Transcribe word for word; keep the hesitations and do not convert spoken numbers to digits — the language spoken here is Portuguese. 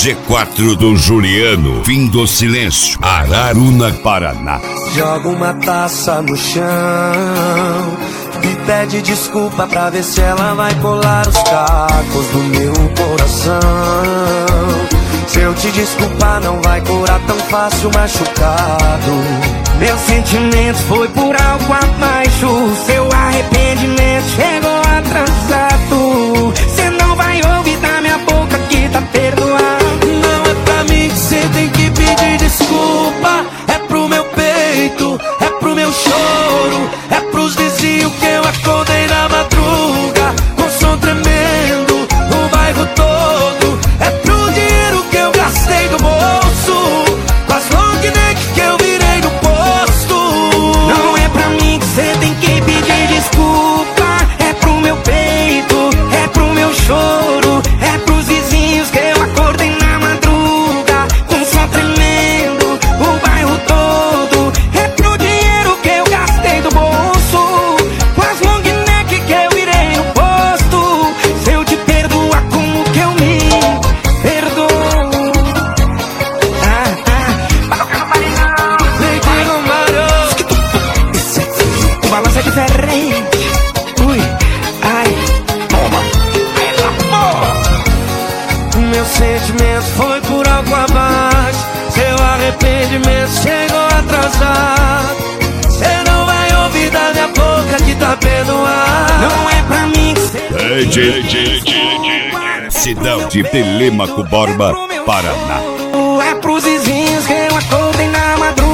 G quatro do Juliano, Fim do Silêncio, Araruna, Paraná. Joga uma taça no chão e pede desculpa pra ver se ela vai colar os cacos do meu coração. Se eu te desculpar não vai curar tão fácil machucado. Meu sentimento foi por algo abaixo. Seu arrependimento chegou atrasado. Cê não vai ouvir da minha boca que tá perdoado. Não é pra mim que cê tem que pedir desculpa. É pro meu peito, é pro meu choro, é pros vizinhos que eu acordei na madruga com som tremendo no bairro todo. É pro dinheiro que eu gastei do bolso, com as long neck que eu virei no posto. Não é pra mim que cê tem que pedir desculpa. É pro meu peito, é pro meu choro, é pros vizinhos que eu acordei na madruga com som tremendo o bairro todo. É pro dinheiro que eu gastei do bolso, com as long neck que eu virei no posto. Se eu te perdoar, como que eu me perdoo? Ah, ah, vai tocar no paredão. Vem aqui no Mario. O balanço é diferente. Ui, ai, toma. Meu sentimento foi por algo abaixo. Seu arrependimento chegou atrasado. Cê não vai ouvir da minha boca que tá perdoado. Não é pra mim que cê É de, de, de, de, Cidade de Telêmaco Borba, Paraná. é pros vizinhos que eu acordei na madrugada